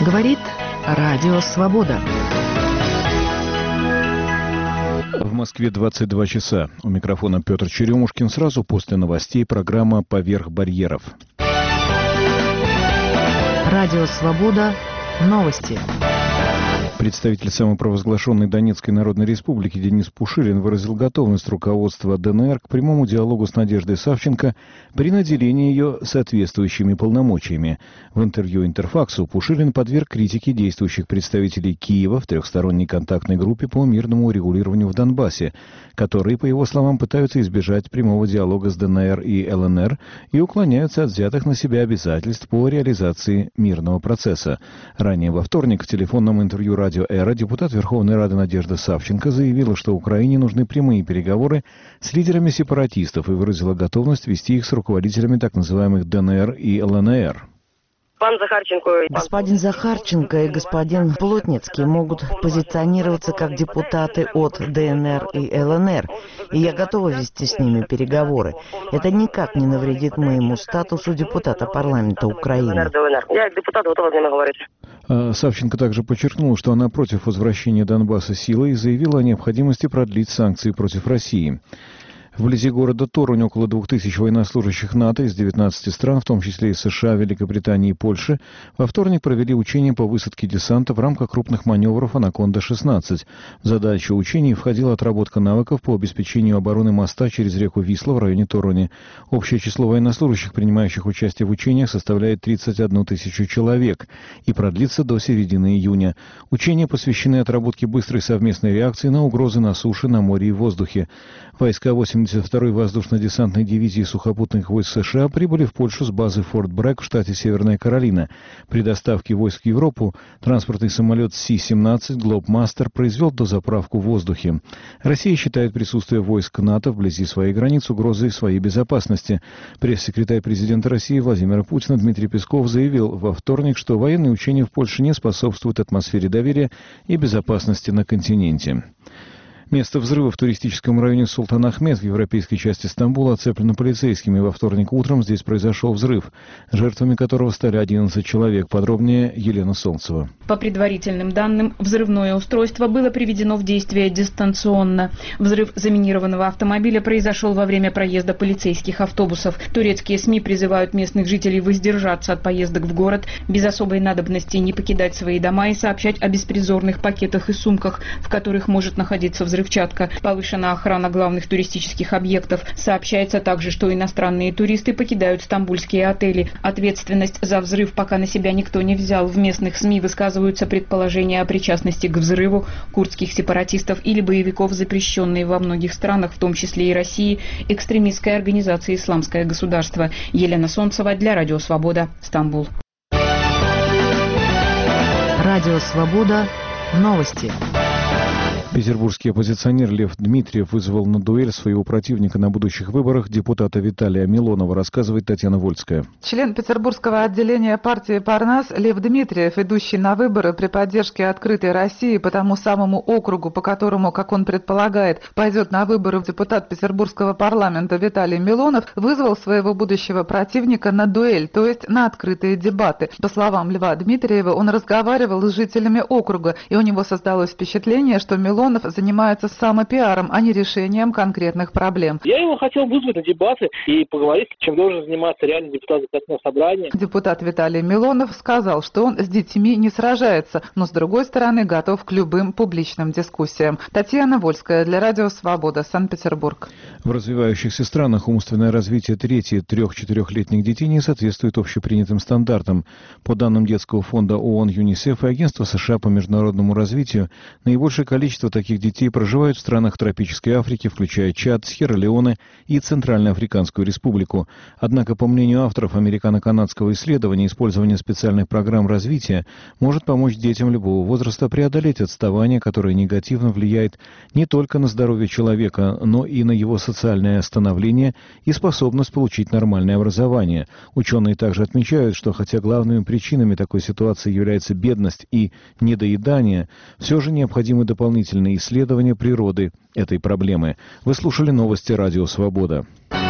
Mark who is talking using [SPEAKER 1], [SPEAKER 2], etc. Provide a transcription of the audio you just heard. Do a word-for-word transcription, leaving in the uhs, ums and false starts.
[SPEAKER 1] Говорит Радио Свобода.
[SPEAKER 2] В Москве двадцать два часа. У микрофона Петр Черемушкин. Сразу после новостей программа «Поверх барьеров».
[SPEAKER 1] Радио Свобода. Новости.
[SPEAKER 2] Представитель самопровозглашенной Донецкой Народной Республики Денис Пушилин выразил готовность руководства ДНР к прямому диалогу с Надеждой Савченко при наделении ее соответствующими полномочиями. В интервью Интерфаксу Пушилин подверг критике действующих представителей Киева в трехсторонней контактной группе по мирному урегулированию в Донбассе, которые, по его словам, пытаются избежать прямого диалога с ДНР и ЛНР и уклоняются от взятых на себя обязательств по реализации мирного процесса. Ранее во вторник в телефонном интервью радио «Эра» депутат Верховной Рады Надежда Савченко заявила, что Украине нужны прямые переговоры с лидерами сепаратистов и выразила готовность вести их с руководителями так называемых ДНР и ЛНР.
[SPEAKER 1] Господин Захарченко и господин Плотницкий могут позиционироваться как депутаты от ДНР и ЛНР, и я готова вести с ними переговоры. Это никак не навредит моему статусу депутата парламента Украины.
[SPEAKER 2] Савченко также подчеркнула, что она против возвращения Донбасса силой и заявила о необходимости продлить санкции против России. Вблизи города Торунь около двух тысяч военнослужащих НАТО из девятнадцати стран, в том числе из США, Великобритании и Польши, во вторник провели учения по высадке десанта в рамках крупных маневров «Анаконда шестнадцать». В задачу учений входила отработка навыков по обеспечению обороны моста через реку Висла в районе Торуни. Общее число военнослужащих, принимающих участие в учениях, составляет тридцать одну тысячу человек и продлится до середины июня. Учения посвящены отработке быстрой совместной реакции на угрозы на суше, на море и в воздухе. Войска восемьдесят второй воздушно-десантной дивизии сухопутных войск США прибыли в Польшу с базы Форт Брэк в штате Северная Каролина. При доставке войск в Европу транспортный самолет Си семнадцать Глобмастер произвел дозаправку в воздухе. Россия считает присутствие войск НАТО вблизи своей границ угрозой своей безопасности. Пресс-секретарь президента России Владимира Путина Дмитрий Песков заявил во вторник, что военные учения в Польше не способствуют атмосфере доверия и безопасности на континенте. Место взрыва в туристическом районе Султан-Ахмед в европейской части Стамбула оцеплено полицейскими. Во вторник утром здесь произошел взрыв, жертвами которого стали одиннадцать человек. Подробнее Елена Солнцева.
[SPEAKER 3] По предварительным данным, взрывное устройство было приведено в действие дистанционно. Взрыв заминированного автомобиля произошел во время проезда полицейских автобусов. Турецкие СМИ призывают местных жителей воздержаться от поездок в город, без особой надобности не покидать свои дома и сообщать о беспризорных пакетах и сумках, в которых может находиться взрывчатка. Повышена охрана главных туристических объектов. Сообщается также, что иностранные туристы покидают стамбульские отели. Ответственность за взрыв пока на себя никто не взял. В местных СМИ высказываются предположения о причастности к взрыву курдских сепаратистов или боевиков, запрещенной во многих странах, в том числе и России, экстремистской организации «Исламское государство». Елена Солнцева для Радио Свобода, Стамбул.
[SPEAKER 1] Радио Свобода. Новости.
[SPEAKER 2] Петербургский оппозиционер Лев Дмитриев вызвал на дуэль своего противника на будущих выборах, депутата Виталия Милонова, рассказывает Татьяна Вольская.
[SPEAKER 4] Член Петербургского отделения партии «Парнас» Лев Дмитриев, идущий на выборы при поддержке «Открытой России» по тому самому округу, по которому, как он предполагает, пойдет на выборы в депутат Петербургского парламента Виталий Милонов, вызвал своего будущего противника на дуэль, то есть на открытые дебаты. По словам Льва Дмитриева, он разговаривал с жителями округа, и у него создалось впечатление, что Милонов занимается самопиаром, а не решением конкретных проблем.
[SPEAKER 5] Я его хотел вызвать на дебаты и поговорить, чем должен заниматься реальный депутат законодательного собрания.
[SPEAKER 4] Депутат Виталий Милонов сказал, что он с детьми не сражается, но с другой стороны готов к любым публичным дискуссиям. Татьяна Вольская для Радио Свобода, Санкт-Петербург.
[SPEAKER 2] В развивающихся странах умственное развитие трети- трех-четырехлетних детей не соответствует общепринятым стандартам. По данным детского фонда ООН ЮНИСЕФ и Агентства США по международному развитию, наибольшее количество таких детей проживают в странах тропической Африки, включая Чад, Сьерра-Леоне и Центральноафриканскую республику. Однако, по мнению авторов американо-канадского исследования, использование специальных программ развития может помочь детям любого возраста преодолеть отставание, которое негативно влияет не только на здоровье человека, но и на его социальное становление и способность получить нормальное образование. Ученые также отмечают, что хотя главными причинами такой ситуации является бедность и недоедание, все же необходимы дополнительные исследования природы этой проблемы. Вы слушали новости Радио Свобода.